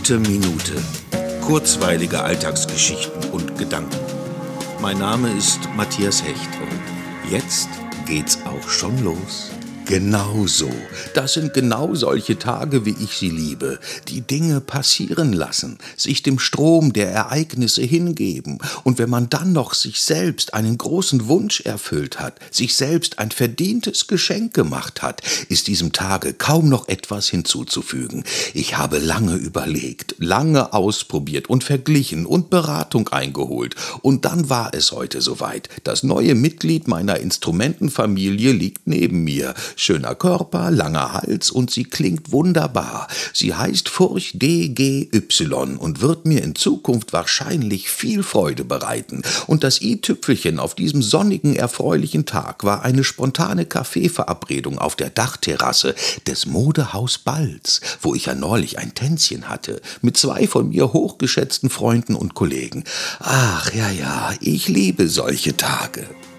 Gute Minute. Kurzweilige Alltagsgeschichten und Gedanken. Mein Name ist Matthias Hecht und jetzt geht's auch schon los. Genau so. Das sind genau solche Tage, wie ich sie liebe. Die Dinge passieren lassen, sich dem Strom der Ereignisse hingeben. Und wenn man dann noch sich selbst einen großen Wunsch erfüllt hat, sich selbst ein verdientes Geschenk gemacht hat, ist diesem Tage kaum noch etwas hinzuzufügen. Ich habe lange überlegt, lange ausprobiert und verglichen und Beratung eingeholt. Und dann war es heute soweit. Das neue Mitglied meiner Instrumentenfamilie liegt neben mir. Schöner Körper, langer Hals und sie klingt wunderbar. Sie heißt Furch DGY und wird mir in Zukunft wahrscheinlich viel Freude bereiten. Und das i-Tüpfelchen auf diesem sonnigen, erfreulichen Tag war eine spontane Kaffeeverabredung auf der Dachterrasse des Modehaus Balz, wo ich ja neulich ein Tänzchen hatte, mit 2 von mir hochgeschätzten Freunden und Kollegen. Ach ja, ich liebe solche Tage.